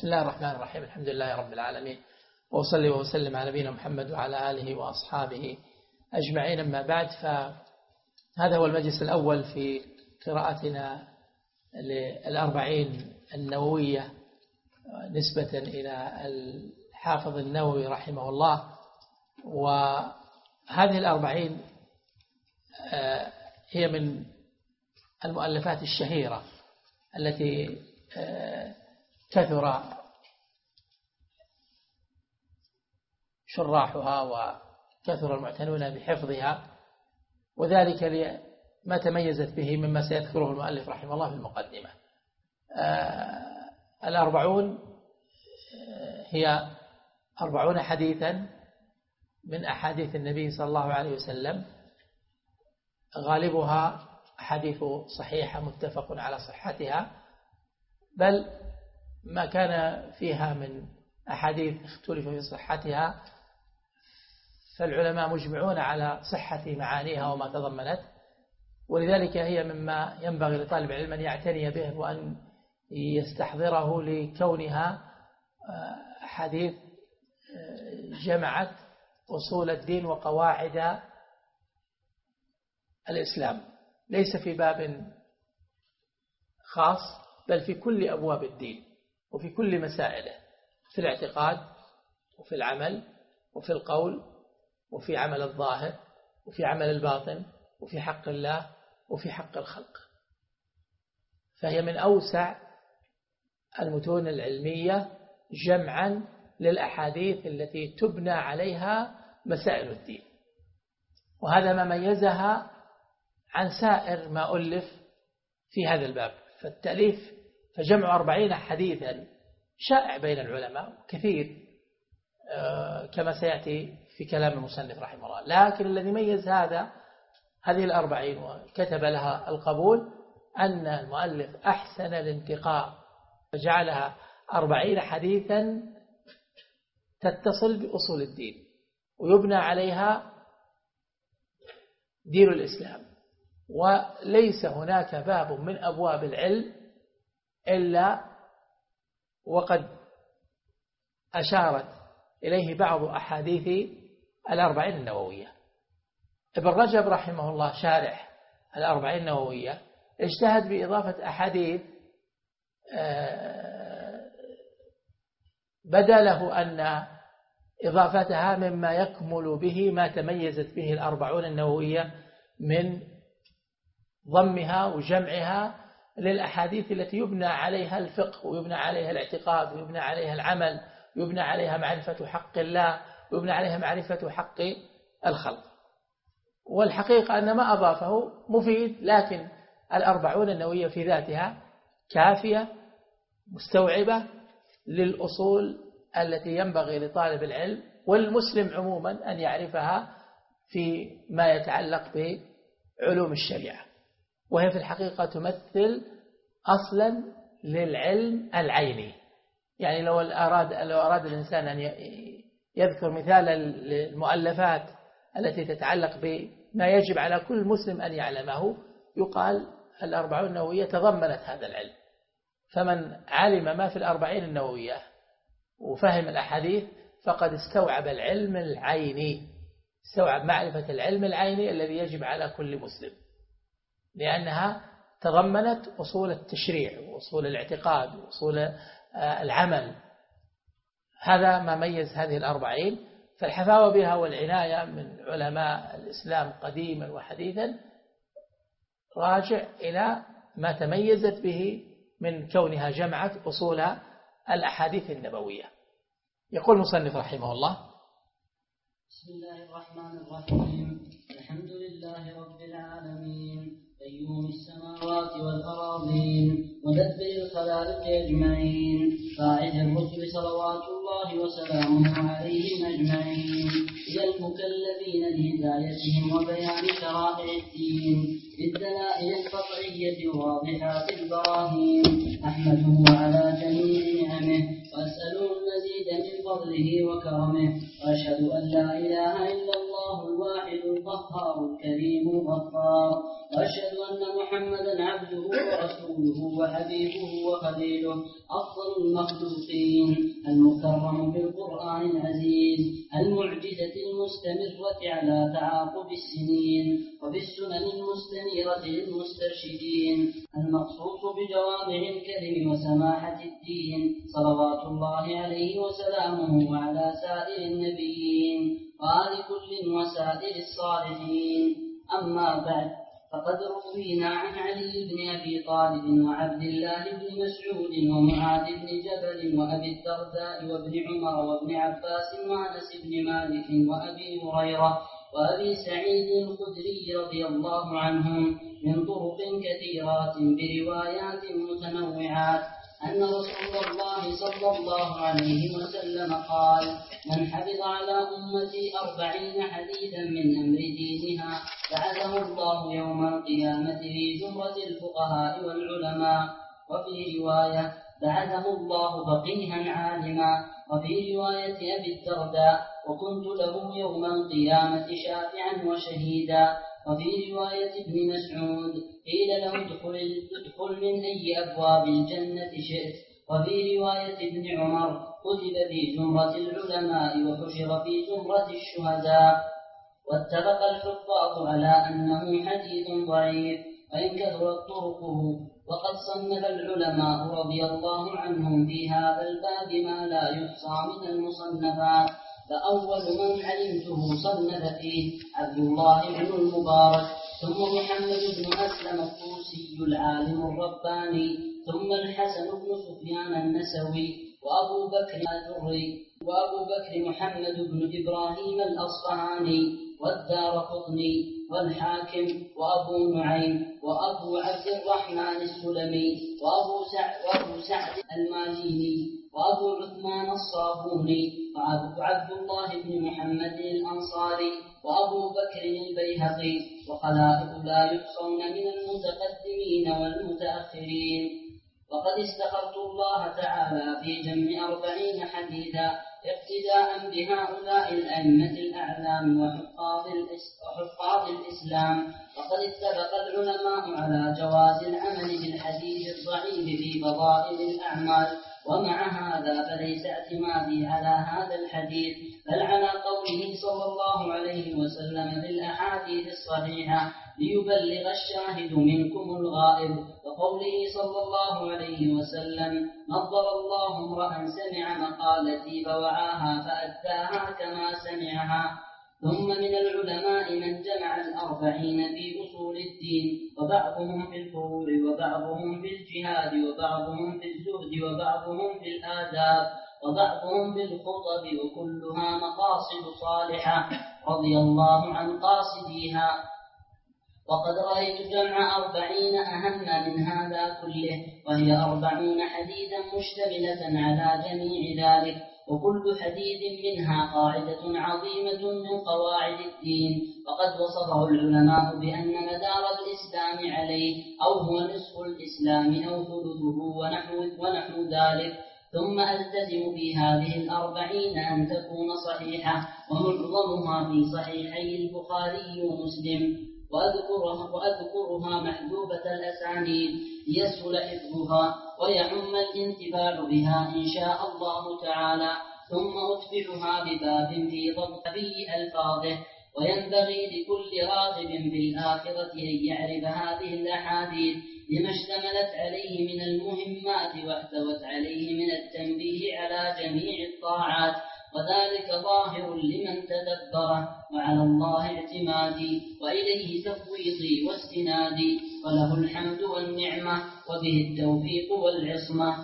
بسم الله الرحمن الرحيم. الحمد لله رب العالمين، وأصلي وأسلم على نبينا محمد وعلى آله وأصحابه أجمعين. أما بعد، فهذا هو المجلس الأول في قراءتنا للأربعين النووية نسبة إلى الحافظ النووي رحمه الله. وهذه الأربعين هي من المؤلفات الشهيرة التي كثر شراحها وكثر المعتنون بحفظها، وذلك لما تميزت به مما سيذكره المؤلف رحمه الله في المقدمة. الأربعون هي 40 حديثا من أحاديث النبي صلى الله عليه وسلم، غالبها أحاديث صحيحة متفق على صحتها، بل ما كان فيها من أحاديث اختلف في صحتها فالعلماء مجمعون على صحة معانيها وما تضمنت، ولذلك هي مما ينبغي لطالب العلم أن يعتني به وأن يستحضره، لكونها أحاديث جمعت أصول الدين وقواعد الإسلام، ليس في باب خاص بل في كل أبواب الدين وفي كل مسائله، في الاعتقاد وفي العمل وفي القول وفي عمل الظاهر وفي عمل الباطن وفي حق الله وفي حق الخلق. فهي من أوسع المتون العلمية جمعا للأحاديث التي تبنى عليها مسائل الدين، وهذا ما ميزها عن سائر ما ألف في هذا الباب. فجمع 40 حديثا شائع بين العلماء كثير، كما سيأتي في كلام المصنف رحمه الله، لكن الذي ميز هذه 40 وكتب لها القبول أن المؤلف أحسن الانتقاء وجعلها 40 حديثا تتصل بأصول الدين ويبنى عليها دين الإسلام، وليس هناك باب من أبواب العلم إلا وقد أشارت إليه بعض أحاديث 40 النووية. ابن رجب رحمه الله شارح 40 النووية اجتهد بإضافة أحاديث بدا له أن إضافتها مما يكمل به ما تميزت به 40 النووية من ضمها وجمعها للأحاديث التي يبنى عليها الفقه ويبنى عليها الاعتقاد ويبنى عليها العمل ويبنى عليها معرفة حق الله ويبنى عليها معرفة حق الخلق. والحقيقة أن ما أضافه مفيد، لكن 40 النووية في ذاتها كافية مستوعبة للأصول التي ينبغي لطالب العلم والمسلم عموما أن يعرفها في ما يتعلق بعلوم الشريعة، وهي في الحقيقة تمثل أصلا للعلم العيني. يعني لو أراد الإنسان أن يذكر مثالا للمؤلفات التي تتعلق بما يجب على كل مسلم أن يعلمه، يقال 40 النووية تضمنت هذا العلم. فمن علم ما في 40 النووية وفهم الأحاديث فقد استوعب العلم العيني، استوعب معرفة العلم العيني الذي يجب على كل مسلم، لأنها تضمنت أصول التشريع وأصول الاعتقاد وأصول العمل. هذا ما ميز هذه 40. فالحفاوة بها والعناية من علماء الإسلام قديما وحديثا راجع إلى ما تميزت به من كونها جمعت أصول الأحاديث النبوية. يقول المصنف رحمه الله: بسم الله الرحمن الرحيم. الحمد لله رب العالمين، قيوم السماوات والأراضين مدبر الخلائق أجمعين، قائد الرسل صلوات الله وسلامه عليهم أجمعين، إلى المكلفين لهدايتهم وبيان شرائع الدين بالدلائل القطعية واضحات البراهين. أحمده على جميع نعمه وأسأله المزيد من فضله وكرمه، وأشهد أن لا إله إلا الله الواحد القهار الكريم الغفار، وأشهد أن محمدا عبده ورسوله وحبيبه وخليله أفضل المخلوقين المكرم بالقرآن العزيز المعجزة المستمرة على تعاقب السنين وبالسنن المستنيرة للمسترشدين المخصوص بجوامع الكلم وسماحة الدين صلوات الله عليه وسلامه وعلى سائر النبيين وآل كل وسائر الصالحين. أما بعد، فقد روينا عن علي بن أبي طالب وعبد الله بن مسعود ومعاذ بن جبل وأبي الدرداء وابن عمر وابن عباس وأنس بن مالك وأبي هريرة وأبي سعيد الخدري رضي الله عنهم من طرق كثيرات بروايات متنوعات أن رسول الله صلى الله عليه وسلم قال: من حفظ على أمتي 40 حديثا من أمر دينها بعثه الله يوم القيامة في زمرة الفقهاء والعلماء. وفي رواية: بعثه الله فقيها عالما. وفي رواية أبي الدرداء: وكنت له يوم القيامة شافعا وشهيدا. وفي رواية ابن مسعود: قيل له ادخل من أي أبواب الجنة شئت. وفي رواية ابن عمر: كتب في زمرة العلماء وحشر في زمرة الشهداء. واتفق الحفاظ على أنه حديث ضعيف وإن كثرت طرقه. وقد صنف العلماء رضي الله عنهم في هذا الباب ما لا يحصى من المصنفات، فأول من علمته صنف فيه عبد الله بن المبارك، ثم محمد بن أسلم الطوسي العالم الرباني، ثم الحسن بن سفيان النسوي، وأبو بكر الدري، وأبو بكر محمد بن إبراهيم الأصفهاني، والدارقطني، والحاكم، وأبو نعيم، وأبو عبد الرحمن السلمي، وأبو سعد المازيني، وأبو عثمان الصابوني، وعبد الله بن محمد الأنصاري، وأبو بكر البيهقي، وخلائق لا يحصون من المتقدمين والمتأخرين. وقد استخرت الله تعالى في جمع 40 حديثا اقتداء بهؤلاء الأئمة الأعلام وحفاظ الإسلام. وقد اتفق العلماء على جواز العمل بالحديث الضعيف في فضائل الأعمال، ومع هذا فليس اعتمادي على هذا الحديث بل على قوله صلى الله عليه وسلم في الأحاديث الصحيحة: ليبلغ الشاهد منكم الغائب. وقوله صلى الله عليه وسلم: نظر الله امرأ سمع مقالتي فوعاها فأداها كما سمعها. ثم من العلماء من جمع 40 في أصول الدين، وبعضهم في الفروع، وبعضهم في الجهاد، وبعضهم في الزهد، وبعضهم في الآداب، وبعضهم في الخطب، وكلها مقاصد صالحة رضي الله عن قاصديها. وقد رأيت جمع 40 أهم من هذا كله، وهي 40 حديثا مشتملة على جميع ذلك، وكل حديث منها قاعدة عظيمة من قواعد الدين. وقد وصفه العلماء بأن مدار الإسلام عليه أو هو نصف الإسلام أو ثلثه ونحو ذلك. ثم ألتزم في هذه 40 أن تكون صحيحة، ومعظمها في صحيحي البخاري ومسلم، وأذكرها محذوبة الأسانيد ليسهل حفظها ويعم الانتفاع بها إن شاء الله تعالى. ثم أتبعها بباب في ضبط ألفاظه. وينبغي لكل راغب في الآخرة أن يعرف هذه الأحاديث لما اشتملت عليه من المهمات واحتوت عليه من التنبيه على جميع الطاعات، وذلك ظاهر لمن تدبره، وعلى الله اعتمادي وإليه تفويضي واستنادي، وله الحمد والنعمة وبه التوفيق والعصمة.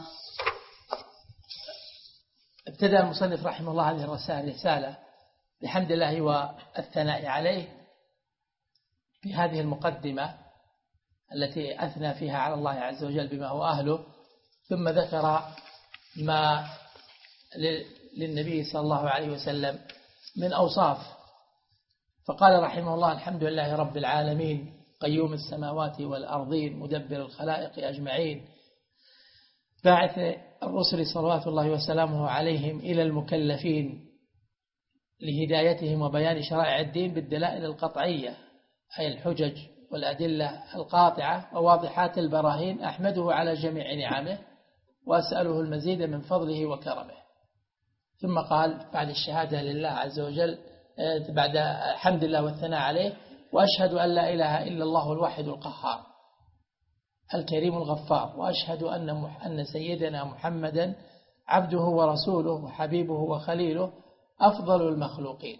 ابتدأ المصنف رحمه الله هذه الرسالة بحمد الله والثناء عليه في هذه المقدمة التي أثنى فيها على الله عز وجل بما هو أهله، ثم ذكر ما للنبي صلى الله عليه وسلم من أوصاف، فقال رحمه الله: الحمد لله رب العالمين، قيوم السماوات والأرضين، مدبر الخلائق أجمعين، باعث الرسل صلوات الله وسلامه عليهم إلى المكلفين لهدايتهم وبيان شرائع الدين بالدلائل القطعية، أي الحجج والأدلة القاطعة وواضحات البراهين أحمده على جميع نعمه وأسأله المزيد من فضله وكرمه. ثم قال بعد الشهادة لله عز وجل، بعد حمد الله والثناء عليه: وأشهد أن لا إله إلا الله الواحد القهار الكريم الغفار، وأشهد أن سيدنا محمدا عبده ورسوله وحبيبه وخليله أفضل المخلوقين.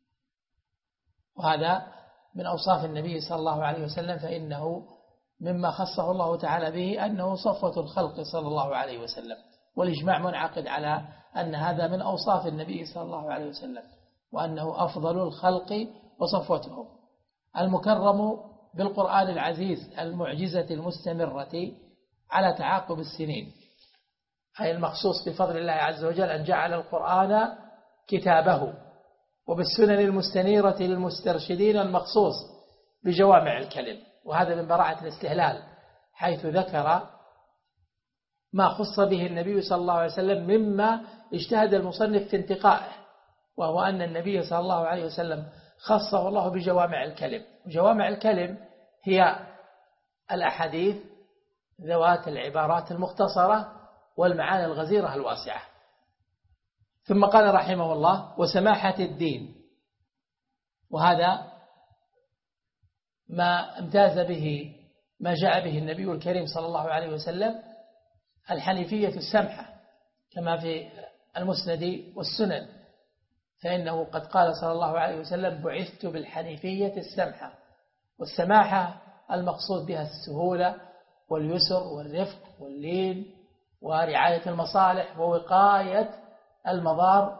وهذا من أوصاف النبي صلى الله عليه وسلم، فإنه مما خصه الله تعالى به أنه صفوة الخلق صلى الله عليه وسلم، والإجماع منعقد على أن هذا من أوصاف النبي صلى الله عليه وسلم، وأنه أفضل الخلق وصفوتهم. المكرم بالقرآن العزيز المعجزة المستمرة على تعاقب السنين، أي المخصوص بفضل الله عز وجل أن جعل القرآن كتابه، وبالسنن المستنيرة للمسترشدين المخصوص بجوامع الكلم. وهذا من براعة الاستهلال، حيث ذكر ما خص به النبي صلى الله عليه وسلم مما اجتهد المصنف في انتقائه، وهو أن النبي صلى الله عليه وسلم خصه الله بجوامع الكلم. وجوامع الكلم هي الأحاديث ذوات العبارات المختصرة والمعاني الغزيرة الواسعة. ثم قال رحمه الله: وسماحة الدين، وهذا ما امتاز به ما جاء به النبي الكريم صلى الله عليه وسلم، الحنيفية السمحة، كما في المسند والسنن، فإنه قد قال صلى الله عليه وسلم: بعثت بالحنيفية السمحة. والسماحة المقصود بها السهولة واليسر والرفق واللين ورعاية المصالح ووقاية المضار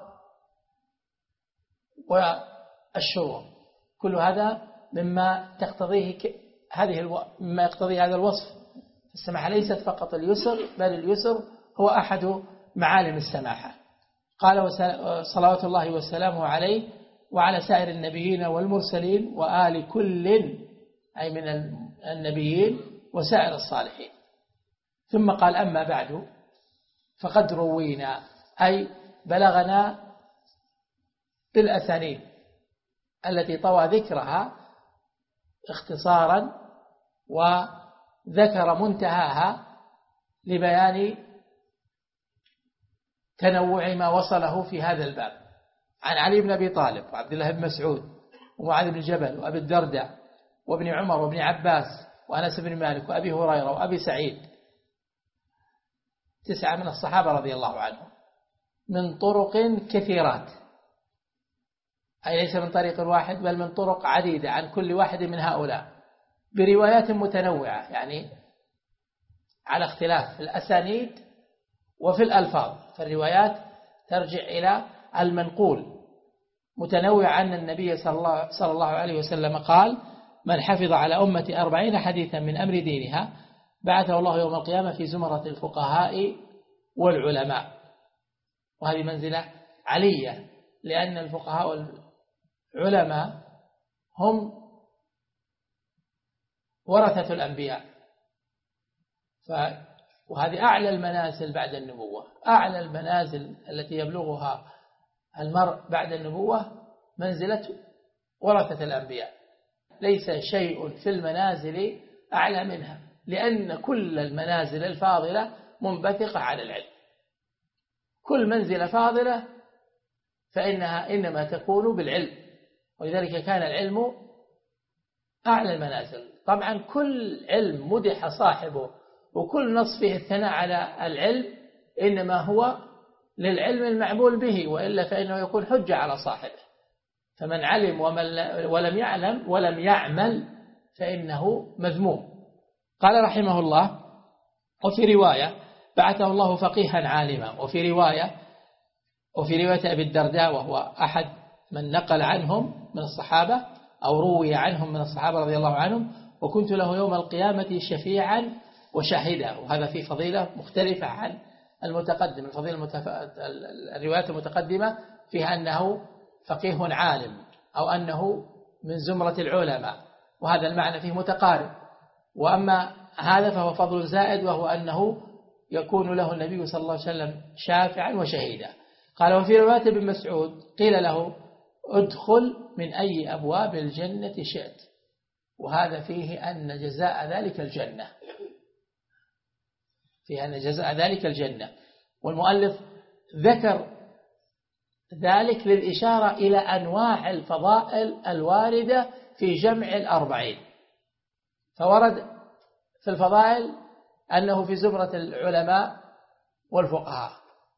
والشرور. كل هذا مما تقتضيه مما يقتضي هذا الوصف. السماحة ليست فقط اليسر، بل اليسر هو أحد معالم السماحة. قال: صلوات الله وسلامه عليه وعلى سائر النبيين والمرسلين وآل كل، أي من النبيين وسائر الصالحين. ثم قال: أما بعد فقد روينا، أي بلغنا بالأسانيد التي طوى ذكرها اختصارا وذكر منتهاها لبيان تنوع ما وصله في هذا الباب، عن علي بن أبي طالب وعبد الله بن مسعود ومعاذ بن جبل وأبي الدرداء وابن عمر وابن عباس وأنس بن مالك وأبي هريرة وأبي سعيد، 9 من الصحابة رضي الله عنهم، من طرق كثيرات، أي ليس من طريق واحد بل من طرق عديدة عن كل واحد من هؤلاء بروايات متنوعة، يعني على اختلاف في الأسانيد وفي الألفاظ. فالروايات ترجع إلى المنقول متنوع أن النبي صلى الله عليه وسلم قال: من حفظ على أمة 40 حديثا من أمر دينها بعثه الله يوم القيامة في زمرة الفقهاء والعلماء. وهذه منزلة علية، لأن الفقهاء والعلماء هم ورثة الأنبياء، وهذه أعلى المنازل بعد النبوة. أعلى المنازل التي يبلغها المرء بعد النبوة منزلة ورثة الأنبياء، ليس شيء في المنازل أعلى منها، لأن كل المنازل الفاضلة منبثقة على العلم. كل منزلة فاضلة فإنها إنما تكون بالعلم، ولذلك كان العلم أعلى المنازل. طبعا كل علم مدح صاحبه وكل نص فيه الثناء على العلم إنما هو للعلم المعمول به، وإلا فإنه يكون حجة على صاحبه. فمن علم ولم يعلم ولم يعمل فإنه مذموم. قال رحمه الله: وفي رواية بعثه الله فقيها عالما. وفي رواية أبي الدرداء، وهو أحد من نقل عنهم من الصحابة أو روي عنهم من الصحابة رضي الله عنهم: وكنت له يوم القيامة شفيعا وشاهدا. وهذا في فضيلة مختلفة عن المتقدم. الروايات المتقدمة فيها أنه فقيه عالم أو أنه من زمرة العلماء، وهذا المعنى فيه متقارب. وأما هذا فهو فضل زائد، وهو أنه يكون له النبي صلى الله عليه وسلم شافعا وشهيدا. قال: وفي رواية ابن مسعود قيل له: ادخل من أي أبواب الجنة شئت. وهذا فيه أن جزاء ذلك الجنة، فيه أن جزاء ذلك الجنة. والمؤلف ذكر ذلك للإشارة إلى أنواع الفضائل الواردة في جمع الأربعين. فورد في الفضائل أنه في زمرة العلماء والفقهاء،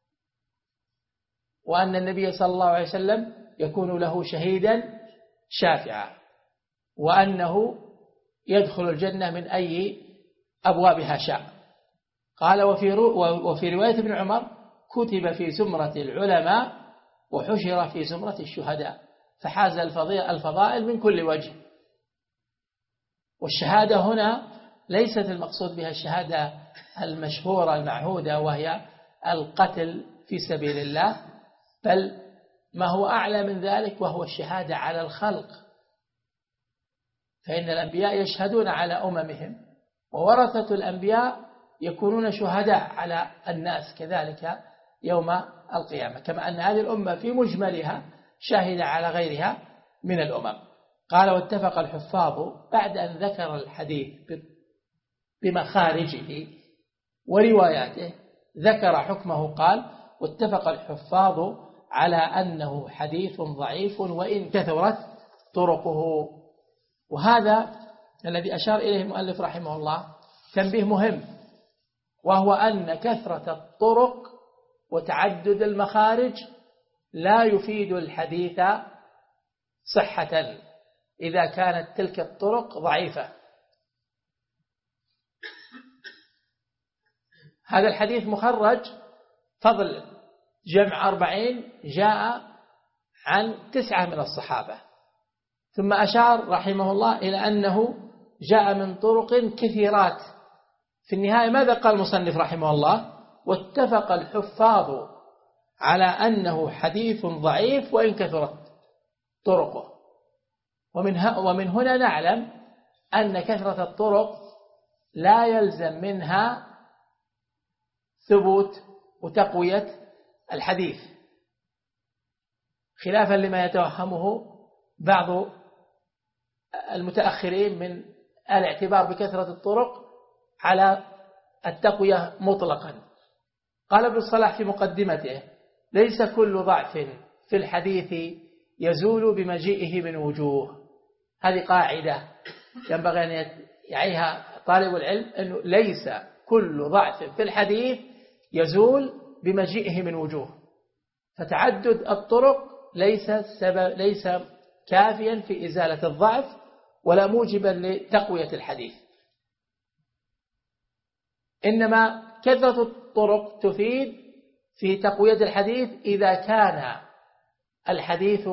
وأن النبي صلى الله عليه وسلم يكون له شهيدا شافعا، وأنه يدخل الجنة من أي أبوابها شاء. قال وفي رواية ابن عمر كتب في زمرة العلماء وحشر في زمرة الشهداء، فحاز الفضائل من كل وجه. والشهادة هنا ليست المقصود بها الشهادة المشهورة المعهودة وهي القتل في سبيل الله، بل ما هو أعلى من ذلك وهو الشهادة على الخلق، فإن الأنبياء يشهدون على أممهم، وورثة الأنبياء يكونون شهداء على الناس كذلك يوم القيامة، كما أن هذه الأمة في مجملها شاهدة على غيرها من الأمم. قال واتفق الحفاظ بعد أن ذكر الحديث بمخارجه ورواياته ذكر حكمه. قال واتفق الحفاظ على أنه حديث ضعيف وإن كثرت طرقه. وهذا الذي أشار إليه المؤلف رحمه الله تنبيه مهم، وهو أن كثرة الطرق وتعدد المخارج لا يفيد الحديث صحة إذا كانت تلك الطرق ضعيفة. هذا الحديث مخرج فضل جمع 40 جاء عن 9 من الصحابة، ثم أشار رحمه الله إلى أنه جاء من طرق كثيرات. في النهاية ماذا قال المصنف رحمه الله؟ واتفق الحفاظ على أنه حديث ضعيف وإن كثرت طرقه. ومن هنا نعلم أن كثرة الطرق لا يلزم منها ثبوت وتقوية الحديث، خلافا لما يتوهمه بعض المتأخرين من الاعتبار بكثرة الطرق على التقوية مطلقا. قال ابن الصلاح في مقدمته ليس كل ضعف في الحديث يزول بمجيئه من وجوه. هذه قاعدة ينبغي أن يعيها طالب العلم، أنه ليس كل ضعف في الحديث يزول بمجيئه من وجوه، فتعدد الطرق ليس كافيا في إزالة الضعف ولا موجبا لتقوية الحديث، إنما كثرة الطرق تفيد في تقوية الحديث إذا كان الحديث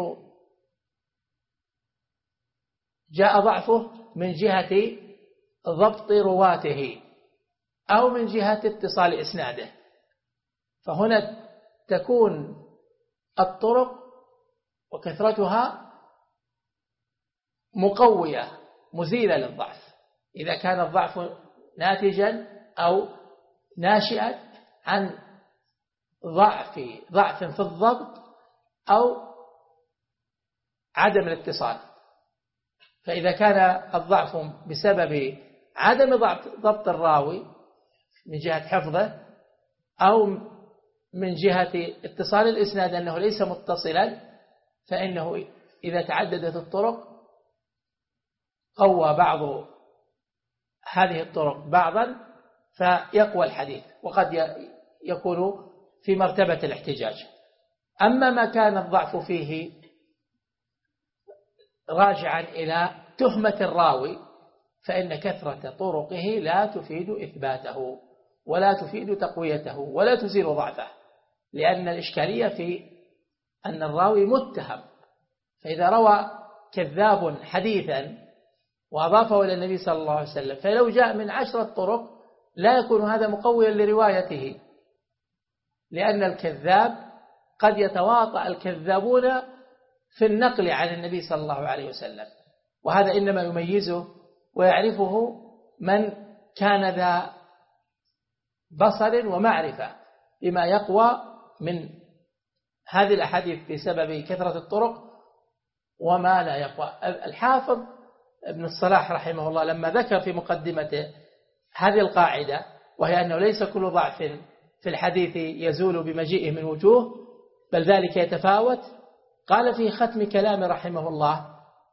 جاء ضعفه من جهة ضبط رواته أو من جهة اتصال إسناده، فهنا تكون الطرق وكثرتها مقوية مزيلة للضعف إذا كان الضعف ناتجا أو ناشئا عن ضعف في الضبط أو عدم الاتصال. فإذا كان الضعف بسبب عدم ضبط الراوي من جهة حفظه أو من جهة اتصال الإسناد أنه ليس متصلا، فإنه إذا تعددت الطرق قوى بعض هذه الطرق بعضا فيقوى الحديث، وقد يكون في مرتبة الاحتجاج. أما ما كان الضعف فيه راجعا إلى تهمة الراوي فإن كثرة طرقه لا تفيد إثباته ولا تفيد تقويته ولا تزيل ضعفه، لأن الإشكالية في أن الراوي متهم، فإذا روى كذاب حديثا وأضافه إلى النبي صلى الله عليه وسلم فلو جاء من 10 طرق لا يكون هذا مقويا لروايته، لأن الكذاب قد يتواطأ الكذابون في النقل عن النبي صلى الله عليه وسلم، وهذا إنما يميزه ويعرفه من كان ذا بصر ومعرفة بما يقوى من هذه الأحاديث بسبب كثرة الطرق وما لا يقوى. الحافظ ابن الصلاح رحمه الله لما ذكر في مقدمته هذه القاعدة، وهي أنه ليس كل ضعف في الحديث يزول بمجيئه من وجوه، بل ذلك يتفاوت، قال في ختم كلام رحمه الله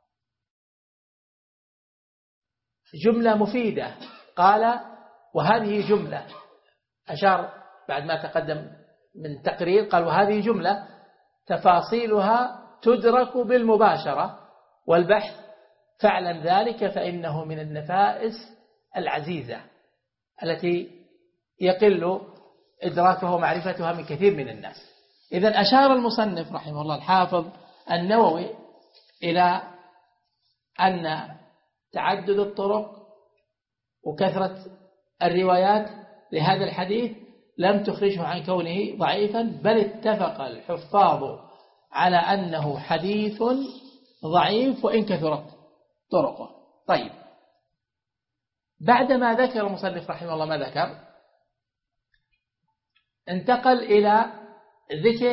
جملة مفيدة، قال وهذه جملة، أشار بعد ما تقدم من تقرير، قال وهذه جملة تفاصيلها تدرك بالمباشرة والبحث، فاعلم ذلك فإنه من النفائس العزيزة التي يقل إدراكه ومعرفتها من كثير من الناس. إذن أشار المصنف رحمه الله الحافظ النووي إلى أن تعدد الطرق وكثرة الروايات لهذا الحديث لم تخرجه عن كونه ضعيفا، بل اتفق الحفاظ على أنه حديث ضعيف وإن كثرت طرقه. طيب، بعدما ذكر المصنف رحمه الله ما ذكر، انتقل إلى ذكر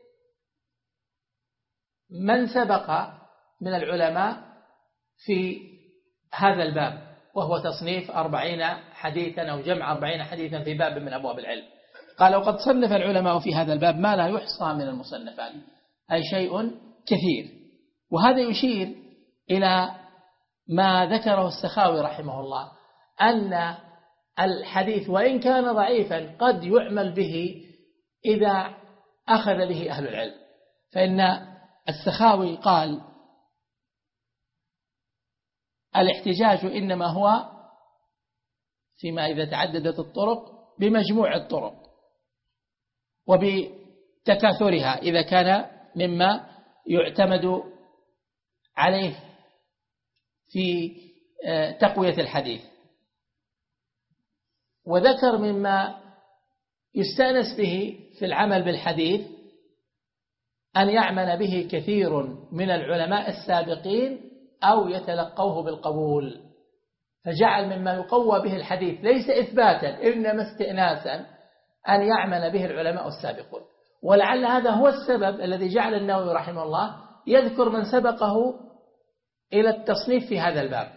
من سبق من العلماء في هذا الباب، وهو تصنيف 40 حديثا أو جمع 40 حديثا في باب من أبواب العلم. قال وقد صنف العلماء في هذا الباب ما لا يحصى من المصنفات، أي شيء كثير. وهذا يشير إلى ما ذكره السخاوي رحمه الله، أن الحديث وإن كان ضعيفا قد يعمل به إذا أخذ به أهل العلم. فإن السخاوي قال الاحتجاج إنما هو فيما إذا تعددت الطرق بمجموع الطرق وبتكاثرها إذا كان مما يعتمد عليه في تقوية الحديث. وذكر مما يستأنس به في العمل بالحديث أن يعمل به كثير من العلماء السابقين أو يتلقوه بالقبول، فجعل مما يقوى به الحديث ليس إثباتا إنما استئناسا أن يعمل به العلماء السابقون. ولعل هذا هو السبب الذي جعل النووي رحمه الله يذكر من سبقه إلى التصنيف في هذا الباب،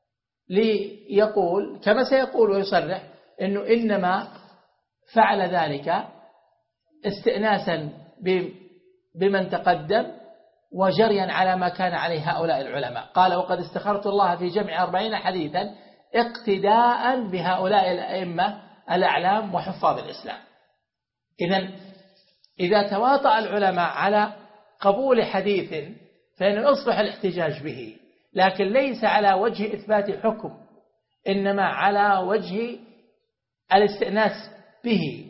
ليقول كما سيقول ويصرح أنه إنما فعل ذلك استئناسا بمن تقدم وجريا على ما كان عليه هؤلاء العلماء. قال وقد استخرت الله في جمع 40 حديثا اقتداء بهؤلاء الأئمة الأعلام وحفاظ الإسلام. إذا تواطأ العلماء على قبول حديث فإن أصبح الاحتجاج به، لكن ليس على وجه إثبات حكم، إنما على وجه الاستئناس به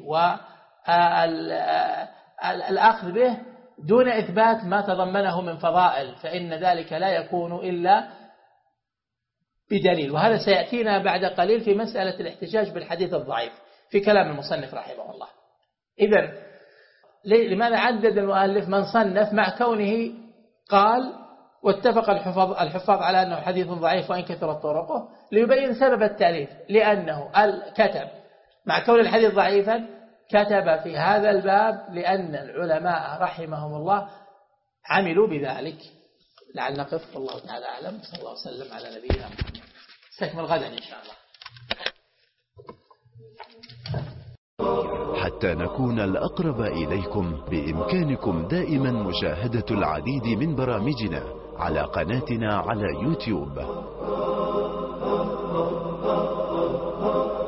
والأخذ به دون إثبات ما تضمنه من فضائل، فإن ذلك لا يكون إلا بدليل. وهذا سيأتينا بعد قليل في مسألة الاحتجاج بالحديث الضعيف في كلام المصنف رحمه الله. إذن لماذا عدد المؤلف من صنف مع كونه قال واتفق الحفاظ على أنه حديث ضعيف وإن كثرت طرقه، ليبين سبب التأليف، لأنه كتب مع كون الحديث ضعيفا كتب في هذا الباب لأن العلماء رحمهم الله عملوا بذلك. لعل نقف، والله تعالى أعلم. صلى الله وسلم على نبينا محمد. استكمل غدا إن شاء الله. حتى نكون الأقرب إليكم بإمكانكم دائما مشاهدة العديد من برامجنا على قناتنا على يوتيوب.